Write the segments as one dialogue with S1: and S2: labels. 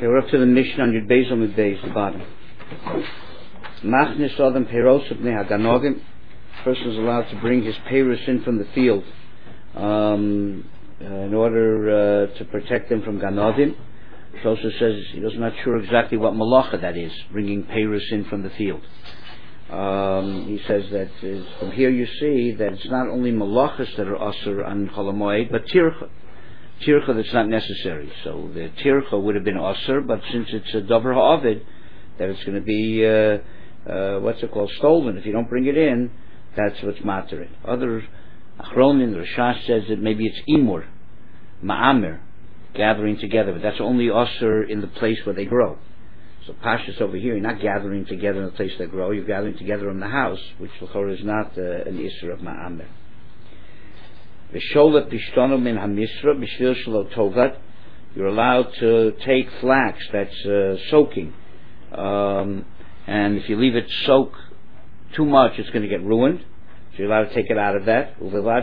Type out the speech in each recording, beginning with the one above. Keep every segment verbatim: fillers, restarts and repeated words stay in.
S1: Okay, we're up to the Mishnah on Yud Beis on Yud Beis, the bottom. Machnis Adam Peiros Bnei Haganogim. Person is allowed to bring his peiros in from the field um, uh, in order uh, to protect them from Ganodim. Tosha says he was not sure exactly what malacha that is, bringing peiros in from the field. Um, he says that is, from here you see that it's not only malachas that are asur on Chol HaMoed, but tircha. Tircha that's not necessary. So the tircha would have been asur, but since it's a davar ha'avid, that it's going to be uh, uh, what's it called, stolen. If you don't bring it in, that's what's matering. Other achronim, the Rashash says that maybe it's imur, ma'amer, gathering together, but that's only asur in the place where they grow. So Pashas over here, you're not gathering together in the place they grow, you're gathering together in the house, which l'chorah is not uh, an isur of ma'amer. V'sholet b'shtono min hamisra b'shvil shelo tovat. You're allowed to take flax that's uh, soaking, um, and if you leave it soak too much, it's going to get ruined. So you're allowed to take it out of that.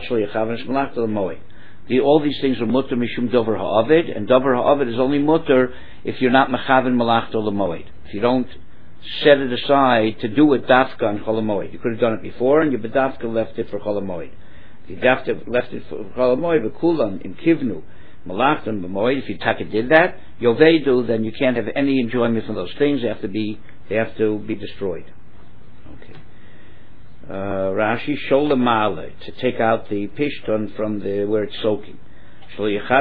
S1: The, all these things are mutter mishum dover ha'avid, and dover ha'avid is only mutter if you're not mechaven malachto l'moed. If you don't set it aside to do it dafka on chol ha'moed. You could have done it before, and you bedafka left it for chol ha'moed. If you dafka left it for chol ha'moed, v'kulam im kivnu malachton b'moed. If you taka did that, yovedu, then you can't have any enjoyment from those things. They have to be they have to be destroyed. Okay. Uh, Rashi sholamale, to take out the pishton from the where it's soaking. He has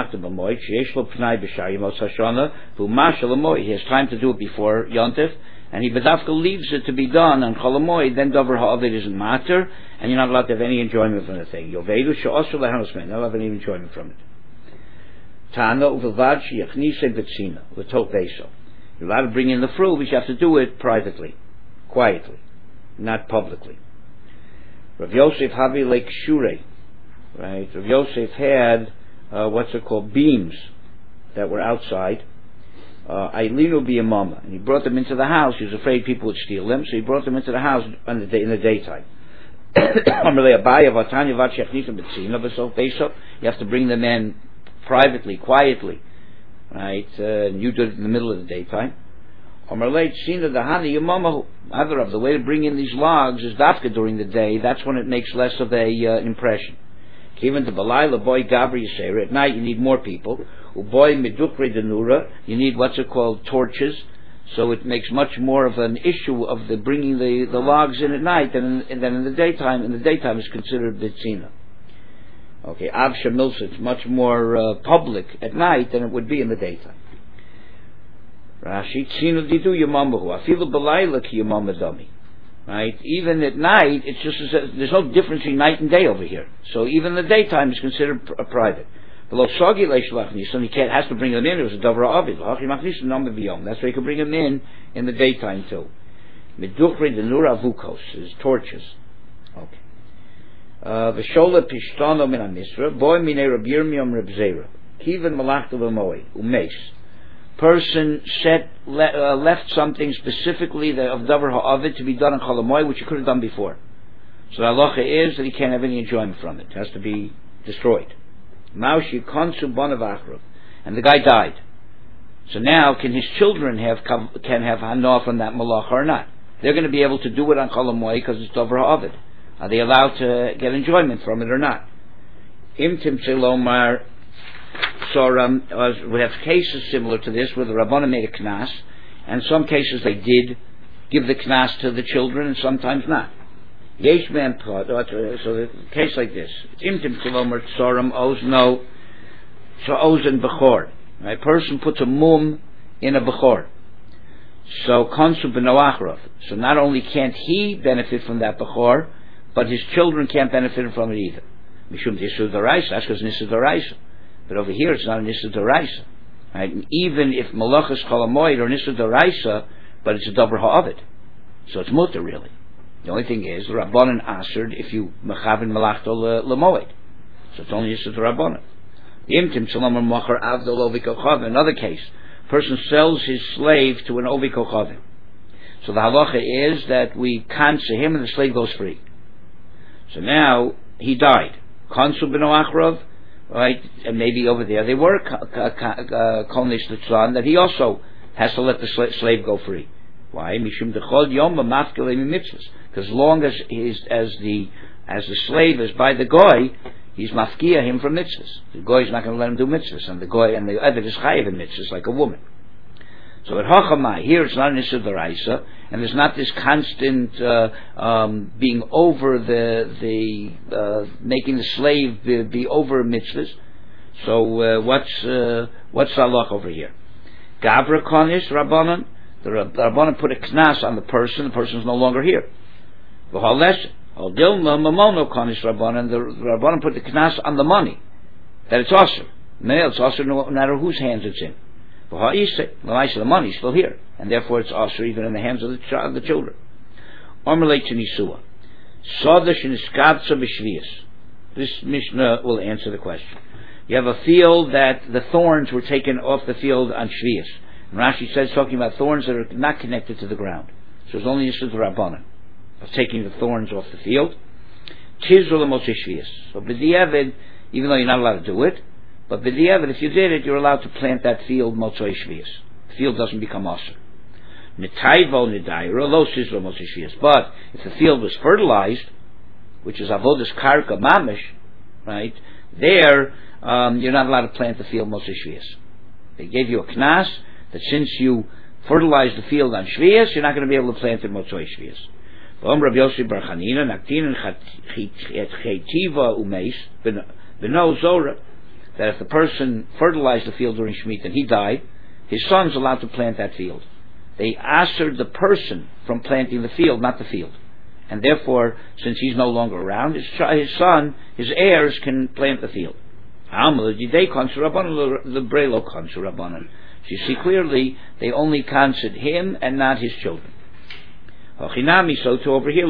S1: time to do it before Yontif, and he bedafka leaves it to be done on Chol HaMoed. Then davar ha'avid isn't matter, and you're not allowed to have any enjoyment from the thing. Yovedu she'osur lehanosmen, not have any enjoyment from it. Tana uvilvad sheyachnise b'tzina l'tot beiso. You're allowed to bring in the fruit, but you have to do it privately, quietly, not publicly. Rav Yosef Havi Lake Shure, right? Rav Yosef had uh, what's it called, beams that were outside. Ailinu b'yamama, and he brought them into the house. He was afraid people would steal them, so he brought them into the house in the, day, in the daytime. You have to bring them in privately, quietly, right? Uh, and you did it in the middle of the daytime. The way to bring in these logs is dafka during the day. That's when it makes less of a uh, impression. Even to Balayla, boy Gabri Yisera, at night you need more people. Boy Medukre Denura, you need what's it called, torches. So it makes much more of an issue of the bringing the, the logs in at night than in, than in the daytime. In the daytime is considered bitzina. Okay, Avsha Milsa, it's much more uh, public at night than it would be in the daytime. Rashi, Tzinu Didu Yamamahu, Afilu Balayla Ki Yamamadami. Right? Even at night, it's just there's no difference between night and day over here. So even the daytime is considered pr- private. Below Sogi Leishlach Nisan, he can't has to bring them in. It was a Davra Avid. That's why you can bring them in in the daytime too. Medukri Denura Avukos is torches. Okay. V'shola Pishtano Min Amisra, Boy Mine Rab Yirmiyam Rab Zera, Kivan Malachta V'moed, Umeis. Person set, le, uh, left something specifically that, of davar ha'avid to be done on Chol HaMoed, which he could have done before. So the halacha is that he can't have any enjoyment from it. It has to be destroyed. Maushi konsu bonav achrav, and the guy died. So now, can his children have can have hana from that malacha or not? They're going to be able to do it on Chol HaMoed because it's davar ha'avid. Are they allowed to get enjoyment from it or not? Im timtze lomar. So um, we have cases similar to this where the Rabbanan made a knas, and some cases they did give the knas to the children, and sometimes not. Yesh man prat. So a case like this, imtim kilomer tzoram ozno, so ozen bechor. A person puts a mum in a bechor. So konsu b'noachrov. So not only can't he benefit from that bechor, but his children can't benefit from it either. Mishum nisud daraisa. That's because nisud daraisa. But over here it's not a Nissa Doraisa. Right? Even if Malachas Chol HaMoed or Nissa Doraisa, but it's a Davar Ha'avid. So it's mutter really. The only thing is, the Rabbanan answered if you Mechaven Malachto L'moed. So it's only Nissa Rabbanan. Imtim Shalom Machar Avdol Ovi Kochavim. Another case, person sells his slave to an Ovi Kochavim. So the halacha is that we cancel him and the slave goes free. So now, he died. Konsu B'no Achrav, right? And maybe over there they were Kolnish Litzlan, that he also has to let the slave go free. Why? Mishum dechol yom b'mafkele mitzvahs. Because as long as he's as the as the slave is by the goy, he's mafkia him from mitzvahs. The goy is not going to let him do mitzvahs, and the goy and the other is chayiv in mitzvahs like a woman. So at Hachamai, here it's not an issue of deraisa, and there's not this constant uh, um, being over the the uh, making the slave be, be over mitzvahs. So uh, what's uh, what's halach over here? Gavra Konish Rabbanan. The Rabbanan put a knas on the person. The person is no longer here. The Rabbanan put the knas on the money, that it's also. It's also no matter whose hands it's in. The money is still here, and therefore it's also even in the hands of the, child, the children. This Mishnah will answer the question. You have a field that the thorns were taken off the field on Shvius. And Rashi says, talking about thorns that are not connected to the ground. So it's only Yisud Rabbanan of taking the thorns off the field. Tizul Moshe Shvius. So b'diavad, even though you're not allowed to do it, but b'diavad, if you did it, you're allowed to plant that field Motzei Shvius. The field doesn't become Aser. Netayvo Nedaira, lo Sizro Moshe Shvius. But if the field was fertilized, which is Avodas Karka Mamish, right, there, um, you're not allowed to plant the field Motzei Shvius. They gave you a knas, that since you fertilize the field on Shvius, you're not going to be able to plant it Motzei Shvius. Rabbi Yossi Bar Chanina, Naktin et Chetiva Umeis, Beno Zora, that if the person fertilized the field during Shemitah and he died, his son's allowed to plant that field. They answered the person from planting the field, not the field. And therefore, since he's no longer around, his, his son, his heirs can plant the field. So you see clearly, they only concert him and not his children. So to over here,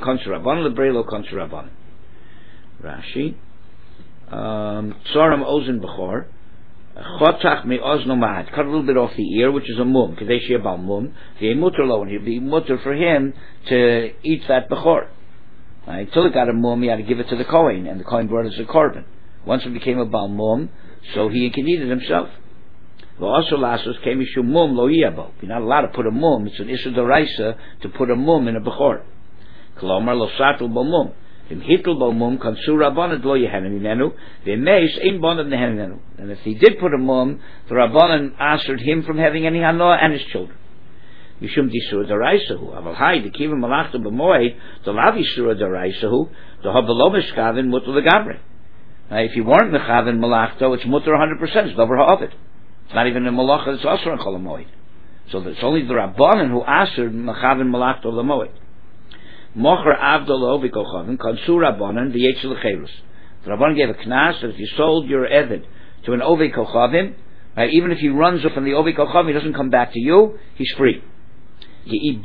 S1: Rashi, Tzoram Ozen Bechor, Chotach me Ozno Mahad, cut a little bit off the ear, which is a mum, Kadeshi Abal mum, the mutter lo, and it'd be mutter for him to eat that Bechor. Right? Till it got a mum, he had to give it to the Kohen, and the Kohen brought it as a korban. Once it became a Bal mum, so he can eat it himself. Also, Lasos came Ishu mum lo yabo. You're not allowed to put a mum. It's an issue deraisa to put a mum in a bechor. Kolomar lo satul bo mum. V'im hitl bo mum kansur rabbanan lo yehenim imenu. V'meis ein bonav nehenim imenu. And if he did put a mum, the rabbanan answered him from having any hanoah and his children. Yishum disur deraisahu. Aval hai the kivim malachta b'moed the lavi surah deraisahu the habelo mishkavin mutter legamre. Now, if you weren't mechavin malachto, it's mutter one hundred percent. It's over ha'ovid. It's not even a malacha that's also on Chol HaMoed. So it's only the Rabbanan who answered Machavin Malachto L'Moed. Mocher Avdolo V'Kochavin Kansu Rabbanan V'Yetz L'Cherus. The Rabbanan gave a knas that if you sold your Eved to an Ovei Kochavim, right, even if he runs off from the Ovei Kochavim, he doesn't come back to you, he's free. If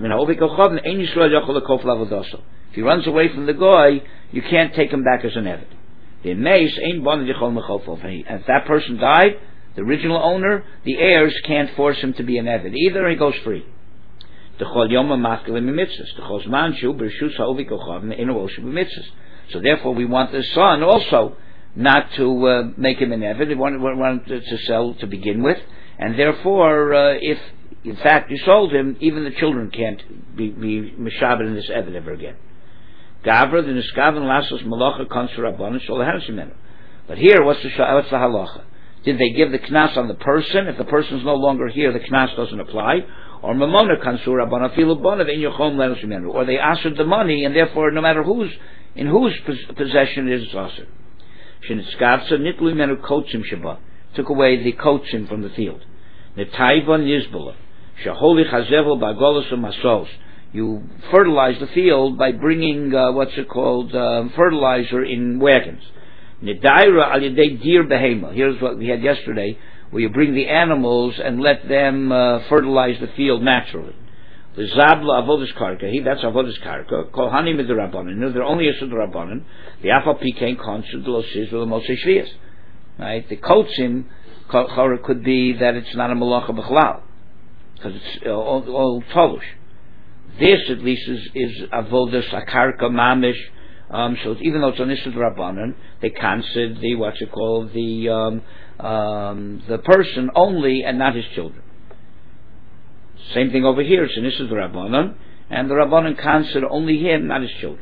S1: he runs away from the Goy, you can't take him back as an Eved. And if that person died, the original owner, the heirs can't force him to be an Eved either, or he goes free. So therefore we want the son also not to uh, make him an Eved. We want, we want to sell to begin with, and therefore uh, if in fact you sold him, even the children can't be, be mishabed in this Eved ever again. But here, what's the, what's the halacha? Did they give the knas on the person? If the person is no longer here, the knas doesn't apply. Or mamona kansura banafilu bonav in yochom lenos imenu. Or they answered the money, and therefore, no matter whose in whose possession it is, it's answered. Shenitzkavsa nitlu imenu kotzim sheba, took away the kotzim from the field. Netayva nizbala shaholi chazevel bagolos masos. You fertilize the field by bringing uh, what's it called uh, fertilizer in wagons. Nedaira al yedei dir behema. Here's what we had yesterday, where you bring the animals and let them uh, fertilize the field naturally. The zabla avodas karka. He that's avodas karka. Kohani midrabanan. No, they're only a sudrabanan. The afal pikein konsul de los Israel moshe shvius. Right. The kotzim could be that it's not a malacha b'chlal because it's uh, all, all tolush. This at least is, is avodas akarka mamish Um, so even though it's on Issa D'Rabbanan, they consider the what's it called the um, um, the person only and not his children. Same thing over here. It's an Issa D'Rabbanan, and the Rabbanan consider only him, not his children.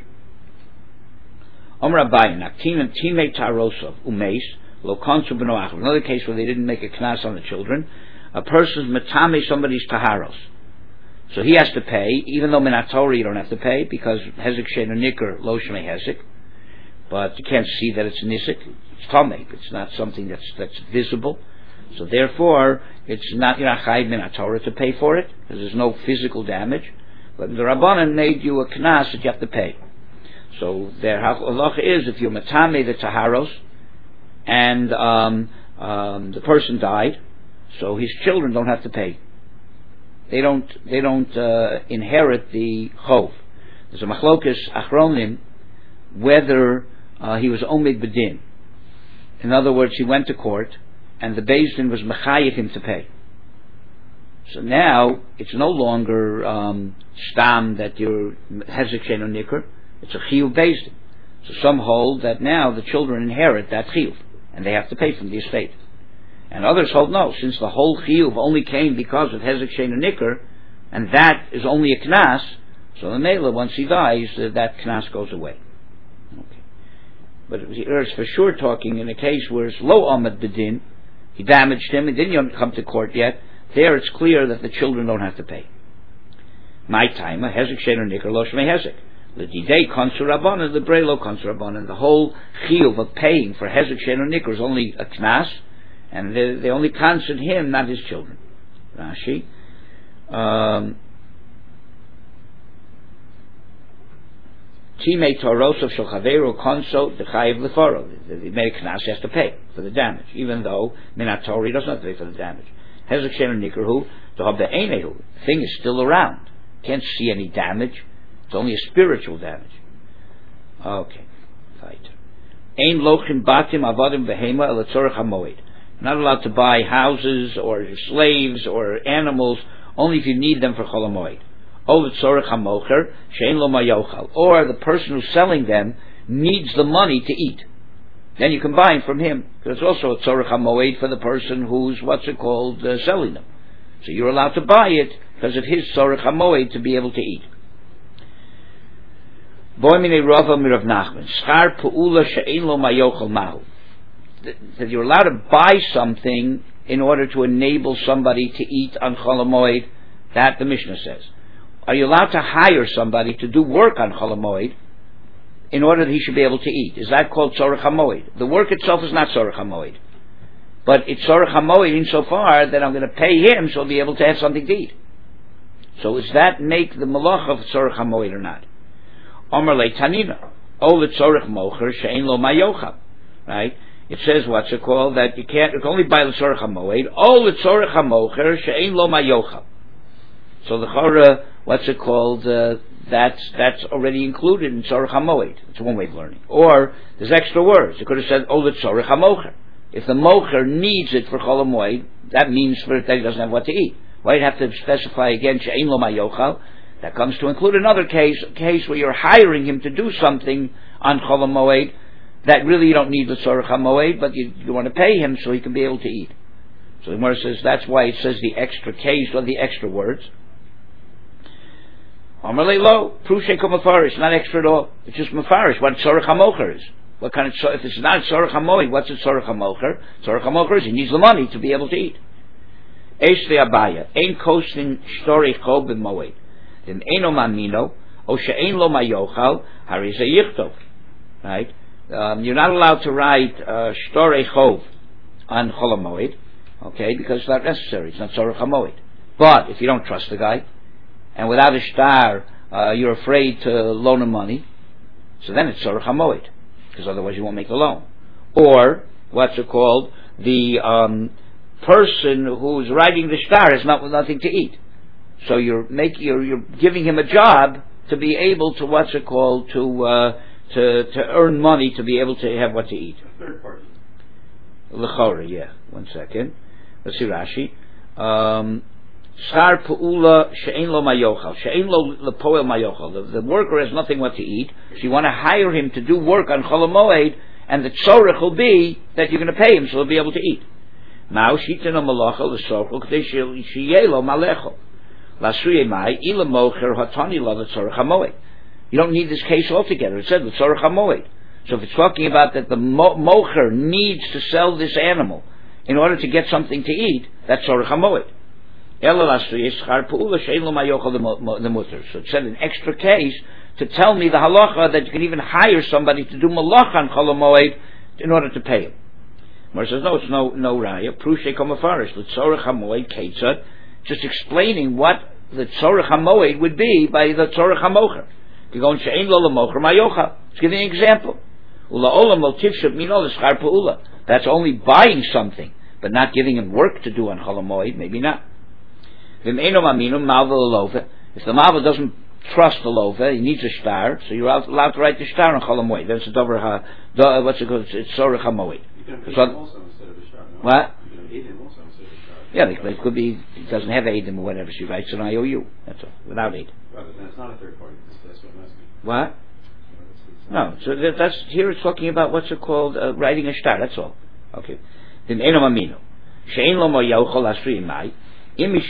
S1: Amar Abaye, Naktin Timei Tarosov Umeis Lo Konsu B'no Achav. Another case where they didn't make a knas on the children. A person's metame somebody's taharos, so he has to pay, even though minatori you don't have to pay because hezek shein or nikr lo shmei hezek, but you can't see that it's nisik. It's tamei. It's not something that's that's visible. So therefore, it's not you're not chayiv minatora to pay for it because there's no physical damage. But the Rabbanan made you a knas that you have to pay. So their halacha is if you're metame the taharos and um, um, the person died, so his children don't have to pay. They don't. They don't uh, inherit the chov. There's a machlokas achronim whether uh, he was omid bedin. In other words, he went to court and the Beis Din was mechayiv him to pay. So now it's no longer um, stam that you're hezek shein or nikr. It's a chiyuv Beis Din. So some hold that now the children inherit that chiyuv and they have to pay from the estate. And others hold no, since the whole chiyuv only came because of hezek shein or nikr, and that is only a knas. So the mela, once he dies, uh, that knas goes away. Okay. But it's for sure talking in a case where it's lo amad bedin, he damaged him, and didn't come to court yet. There, it's clear that the children don't have to pay. My time, a hezek shein or nikr lo shmei hezek. The didei konsu rabbanan, the brei lo konsu rabbanan. The whole chiyuv of paying for hezek shein or nikr is only a knas. And they, they only concern him, not his children. Rashi. Timei Torosov Shel Chaveru Konso Dechayiv Lefaro. They made a knas, he has to pay for the damage, even though Minatori doesn't have to pay for the damage. Hezek shein Nikrahu to have the Einehu. The thing is still around. Can't see any damage. It's only a spiritual damage. Okay. Fight. Ein Lochim Batim Avadim Behema Elatzorach HaMoed. Not allowed to buy houses or slaves or animals only if you need them for Chol HaMoed. Or the person who's selling them needs the money to eat. Then you can buy them from him. Because it's also a Tzorech HaMoed for the person who's, what's it called, uh, selling them. So you're allowed to buy it because of his Tzorech HaMoed to be able to eat. Boy Minei Rava Mirav Nachman. Schar Pu'ula She'ein Lo Mayochel Mahu. That you're allowed to buy something in order to enable somebody to eat on Chol HaMoed. That the Mishnah says. Are you allowed to hire somebody to do work on Chol HaMoed in order that he should be able to eat? Is that called Tzorech HaMoed? The work itself is not Tzorech HaMoed. But it's Tzorech HaMoed insofar that I'm going to pay him so he'll be able to have something to eat. So does that make the malach of Tzorech HaMoed or not? Omer le Tanina. O le Tzorech Mocher she'ein lo mayochab. Right? It says, what's it called, that you can't, you can only buy the Tzorech HaMoed. O le Tzorech HaMocher she'ein lo mayochab. So the Chora, what's it called, uh, that's, that's already included in Tzorech HaMoed. It's one way of learning. Or, there's extra words. It could have said, O le Tzorech HaMocher. If the Mocher needs it for Chol HaMoed, that means for that he doesn't have what to eat. Why do you have to specify again, she'ein lo mayochal? That comes to include another case, a case where you're hiring him to do something on Chol HaMoed that really you don't need the Tzorech HaMoed, but you, you want to pay him so he can be able to eat. So the Gemara says that's why it says the extra case or the extra words. Amalei lo, prushe ko mafarish, not extra at all. It's just mafarish. What Tzorech HaMocher is. What kind of if it's not Tzorech HaMoed, what's a Tzorech HaMocher? Tzorech HaMocher is he needs the money to be able to eat. Eish le'abaya, ein kostin shtorei cho b'moed. Then eino mamino, o she'ein lo mayochal, hari ze yichtov. Right? Um, you're not allowed to write shtorei chov on Chol HaMoed, okay, because it's not necessary. It's not Tzorech HaMoed. But if you don't trust the guy, and without a shtar, uh, you're afraid to loan him money, so then it's Tzorech HaMoed, because otherwise you won't make the loan. Or, what's it called, the um, person who's writing the shtar has not, nothing to eat. So you're making, you're, you're giving him a job to be able to, what's it called, to, uh, to, to earn money to be able to have what to eat.
S2: Third party.
S1: L'chora, yeah. One second. Let's see Rashi. Um, Schar Pu'ula she'en lo mayochal. She'en lo lepoel mayochal. The worker has nothing what to eat, so you want to hire him to do work on Chol HaMoed, and the tzorech will be that you're going to pay him, so he'll be able to eat. Now, shitin malacha l'sorchel k'dei sheyeh lo malechol. Lasuye mai ila mocher hatani lo l'tzorech HaMoed. You don't need this case altogether. It said l'tzorech HaMoed. So if it's talking about that the mo- mocher needs to sell this animal in order to get something to eat, that's tzorech HaMoed. So it said an extra case to tell me the halacha that you can even hire somebody to do malach on Chol HaMoed in order to pay him. Mar says, no, it's no, no raya. Prushe komafarish, l'tzorech HaMoed ketzad, just explaining what the tzorech HaMoed would be by the tzorech HaMocher. You go and she'en lo l'mocher mayocha. Let's give you an example. Ula'olam lo tivshab mino l'schar pa'ula. That's only buying something, but not giving him work to do on Chol HaMoed, maybe not. If the malva doesn't trust the lova, he needs a shtar, so you're allowed to write the shtar on Chol HaMoed. That's a dover ha, do, what's it called? It's tzorech HaMoed.
S2: You can have
S1: so,
S2: also instead of a shtar. No?
S1: What?
S2: You can have Eidim also instead of a shtar.
S1: Yeah, it, it could be, it doesn't have Eidim or whatever, she writes an I O U. That's all, without Eidim.
S2: Right, but it's not a third party. That's what I'm asking.
S1: What? No, so that, that's, here it's talking about what's it called, uh, writing a shtar, that's all. Okay. Then eno mamino. She'en lo mo yochol asri mai. If it's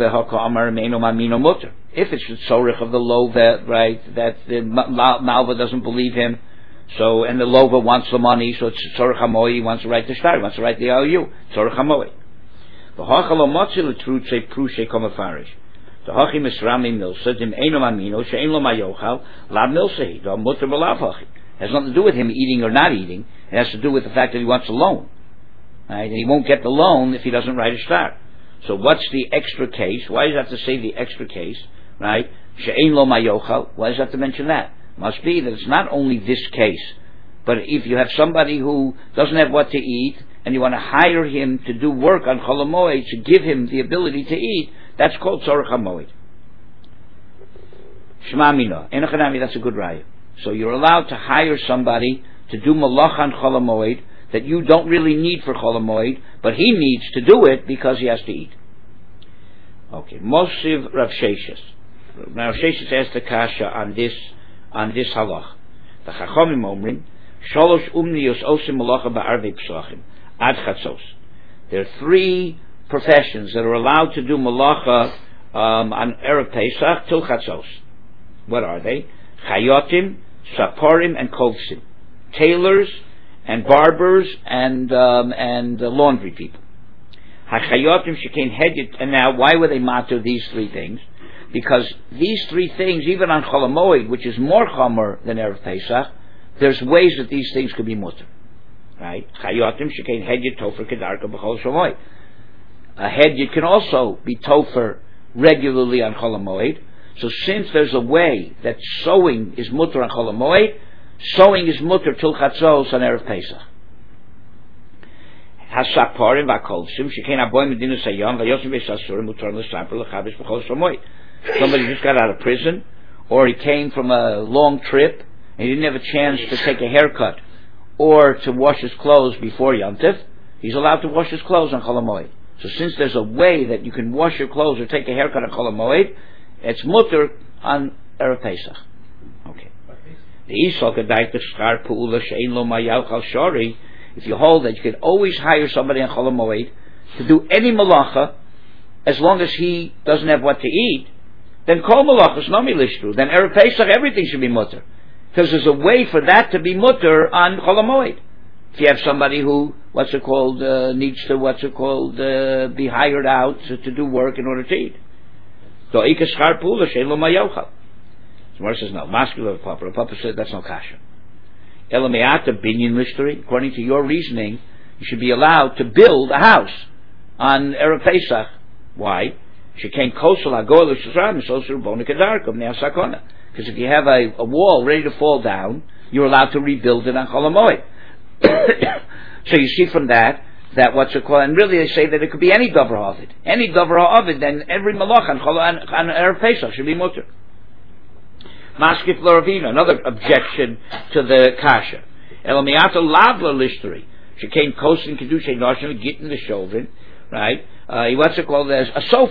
S1: the tzorech of the lova, right, that the malva doesn't believe him, so, and the lova wants the money, so it's tzorech HaMoed, he wants to write the shtar, he wants to write the I O U, tzorech HaMoed. The hachal motzi l'trutze prushe komafarish. The hachi misrami milsa dim eno mamino she'en lo mayochal lab milsehi do mutter b'lav hachi. Has nothing to do with him eating or not eating. It has to do with the fact that he wants a loan, right? And he won't get the loan if he doesn't write a shtar. So what's the extra case? Why does it have to say the extra case, right? She'en lo mayochal. Why does it have to mention that? Must be that it's not only this case, but if you have somebody who doesn't have what to eat, and you want to hire him to do work on Chol HaMoed to give him the ability to eat, that's called tzorech HaMoed. Shema mina. Enochanami, that's a good raya. So you're allowed to hire somebody to do malach on Chol HaMoed that you don't really need for Chol HaMoed, but he needs to do it because he has to eat. Okay, Mosiv Rav Sheshes. Now Rav Sheshes asked the kasha on this on this halach. The Chachamim omrim shalosh umniyos osim malacha ba'arvei psachim ad chatzos. There are three professions that are allowed to do malacha um, on Erev Pesach till chatzos. What are they? Chayotim, saparim, and kovsim. Tailors and barbers and um, and uh, laundry people. Hachayotim shekain hedyet. And now, why were they matter these three things? Because these three things, even on Chol HaMoed, which is more chomer than Erev Pesach, there's ways that these things could be mutter. Right? Chayotim shekain hedyet tofer kedarka b'chol shamoed. A hedyet can also be tofer regularly on Chol HaMoed. So since there's a way that sewing is mutter on Chol HaMoed, sewing is mutter till chatzos on Erev Pesach. Hasaparim v'akolsim shekein aboy medina sayam v'yosim v'sasurim mutar l'saper l'chavish b'chol shamoed. Somebody just got out of prison, or he came from a long trip and he didn't have a chance to take a haircut or to wash his clothes before Yom Tov. He's allowed to wash his clothes on Chol HaMoed. So since there's a way that you can wash your clothes or take a haircut on Chol HaMoed, it's mutter on Erev Pesach. Okay. If you hold that you can always hire somebody on Chol HaMoed to do any malacha, as long as he doesn't have what to eat, then kol malachas nami lishtru. Then Erev Pesach everything should be mutter, because there's a way for that to be mutter on Chol HaMoed. If you have somebody who, what's it called, uh, needs to, what's it called, uh, be hired out to, to do work in order to eat. So Ika Schar Pula Shein Lo Mayochal. So Mar says no. Masculine of Papa. Papa said that's no kasha. Elameata binyan lishteri. According to your reasoning, you should be allowed to build a house on Erev Pesach. Why? Shekain kosel agol l'shazram misosur bona kedarkom ne'asakona. Because if you have a, a wall ready to fall down, you're allowed to rebuild it on Chol HaMoed. So you see from that that what's it called, and really they say that it could be any davar ha'avid, any davar ha'avid, then every malach on Chol on, on Erev Pesach should be mutter. Maskif l'Ravina, another objection to the kasha. Elamiata lavla lishteri. Shekain kosin kedushay noshim gittin the children, right? Uh, what's it called? There's a sofer.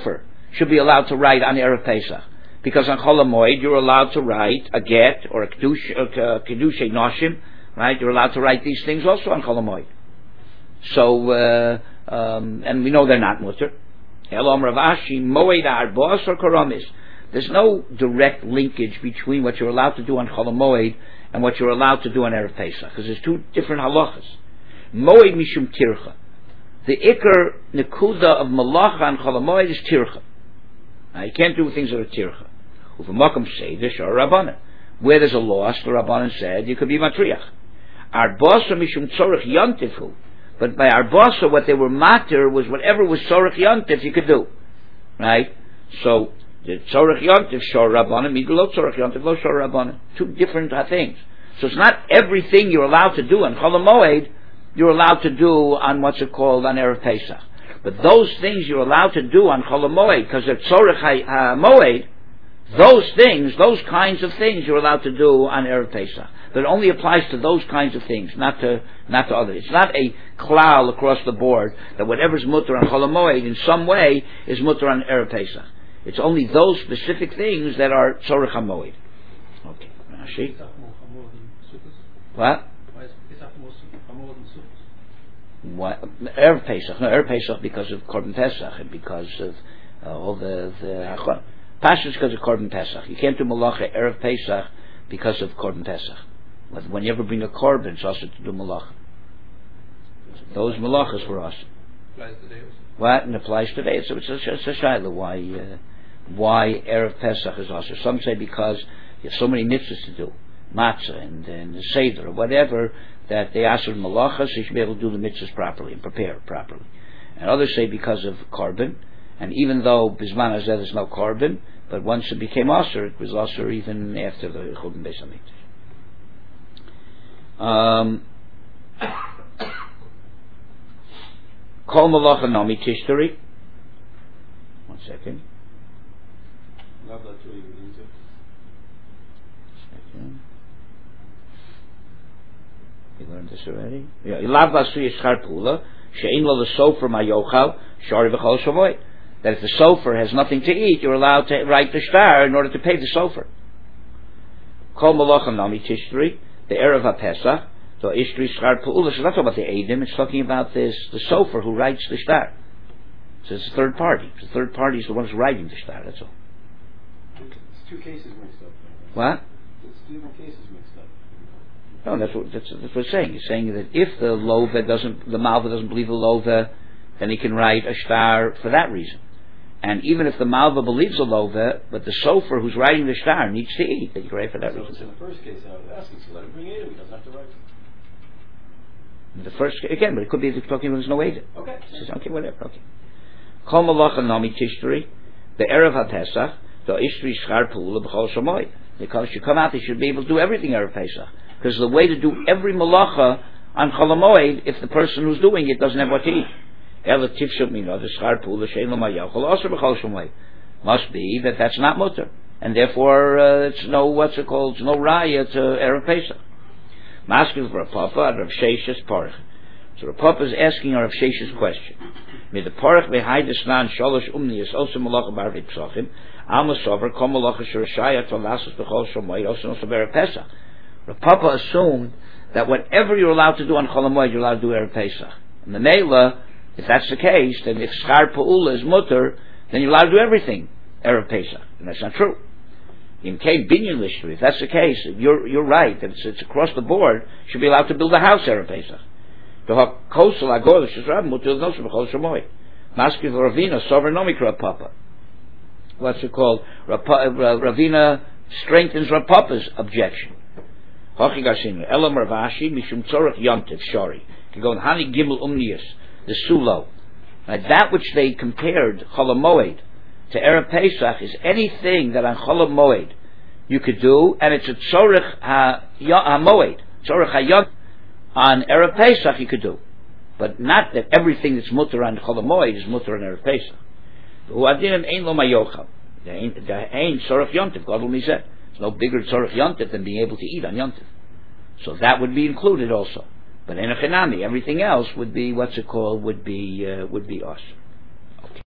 S1: should be allowed to write on Erev Pesach. Because on Chol HaMoed, you're allowed to write a get or a Kiddush, uh, Kiddush Noshim, right? You're allowed to write these things also on Chol HaMoed. So, uh, um, and we know they're not mutter. Elom Rav Ashi, Moed Arbos or Karamis. There's no direct linkage between what you're allowed to do on Chol HaMoed and what you're allowed to do on Erev Pesach, because there's two different halachas. Moed Mishum Tircha. The Iker Nekuda of Malacha on Chol HaMoed is Tircha. Now, you can't do things that are Tircha. Uvamakam Seder Shor Rabbanan. Where there's a loss, the Rabbanan said, you could be Matriach. Arbasa Mishum Tzorech Yontifu. But by Arbasa, what they were matter was whatever was Tzorech Yontif you could do. Right? So, the Tzorech Yontif Shor Rabbanan, Midlo Tzorech Yontif Lo Shor Rabbanan. Two different uh, things. So it's not everything you're allowed to do on Chol HaMoed, you're allowed to do on what's it called, on Erev Pesach. But those things you're allowed to do on Chol HaMoed, because they're Tzorech HaMoed, those things, those kinds of things you're allowed to do on Erev Pesach. But it only applies to those kinds of things, not to not to others. It's not a klal across the board that whatever's mutter on Chol HaMoed in some way is mutter on Erev Pesach. It's only those specific things that are Tzorech HaMoed. Okay, Rashi. What? What? Erev Pesach. No, Erev Pesach because of Korban Pesach and because of uh, all the the Pashas because of Korban Pesach. You can't do Malacha Erev Pesach because of Korban Pesach. But when you ever bring a Korban, it's also to do Malacha. Those Malachas were awesome. Applies today also. What? And applies today. So it's a, it's a shayla why uh, why Erev Pesach is also. Some say because you have so many mitzvahs to do, matzah and, and the seder or whatever, that they ask for Malacha, so you should be able to do the mitzvahs properly and prepare properly. And others say because of Korban. And even though Bisman Hazeh there's no Korban, but once it became Asur, it was Asur even after the Churban Beis Hamikdash. Um, Kol Malacha Nomi Tishtari. One second. Second. You learned this already? Yeah. Ilav Vasu Yishchar Pula, She'in Lo L'Sofer Ma'yochal, Shari V'chol Shavoy. That if the sofer has nothing to eat, you're allowed to write the shtar in order to pay the sofer. Kol Malacha Nami Tishtri, the Erev HaPesach, so Ishtri Shchar Pa'ula. So it's not talking about the Eidim, it's talking about this, the sofer who writes the shtar. So it's a third party. The third party is the one who's writing the shtar, that's all.
S2: It's two cases mixed up.
S1: What?
S2: It's two different cases mixed up.
S1: No, that's what, that's, that's what it's saying. It's saying that if the Lova doesn't, the Malva doesn't believe the Lova, then he can write a shtar for that reason. And even if the Malva believes the Lova, but the sofer who's writing the shtar needs to eat, then you can write for that
S2: so
S1: reason.
S2: So in the first case, I was asking, so let him bring Eidim, he doesn't have to write.
S1: The first, again, but it could be that talking about there's no Eidim.
S2: Okay.
S1: Says, okay, whatever, okay. Kol Malacha Nami Tishtri, the Erev HaPesach, the Ishtri Shchar Pula B'chol Shamoy. Because you come out, you should be able to do everything Erev Pesach. Because the way to do every Malacha on Chol HaMoed, if the person who's doing it doesn't have what to eat. Must be that that's not mutter, and therefore uh, it's no what's it called? It's no raya to Erev Pesach. Masking for a papa, Rav Sheshes Parach. So Rav Papa is asking Rav Sheshes question. May the Parach behind the snan shalosh umnius also malacha barvei psachim alma sover kol malacha shurashaya tolasus b'chol shomoy also no Erev Pesach. Rav Papa assumed that whatever you're allowed to do on Chol HaMoed, you're allowed to do Erev Pesach. And the Meila, if that's the case, then if Schar Pa'ula is mutter, then you're allowed to do everything Erev Pesach. And that's not true. In Kei Binyan Lishtri, if that's the case, you're you're right, that it's, it's across the board, you should be allowed to build a house Erev Pesach. The Kosel Agol Shizrab mutter no Shebechol Shemoy. Maski Ravina Sover Nomikra Papa. What's it called? Ravina strengthens Rav Papa's objection. Hochi Gasinu Elam Ravashi Mishum Tzorach Yontif Shari. You go in Hani Gimel Umnius. The Sulo. Now, that which they compared Chol HaMoed to Erev Pesach is anything that on Chol HaMoed you could do, and it's a Tzorech HaMoed, Tzorech HaYom, on Erev Pesach you could do. But not that everything that's mutter on Chol HaMoed is mutter on Erev Pesach. Hu'adinim ein lo mayochal. There ain't Tzorech Yontif, God will said. There's no bigger Tzorech Yontif than being able to eat on Yontif. So that would be included also. But in a chenami, everything else would be, what's it called, would be, uh, would be us.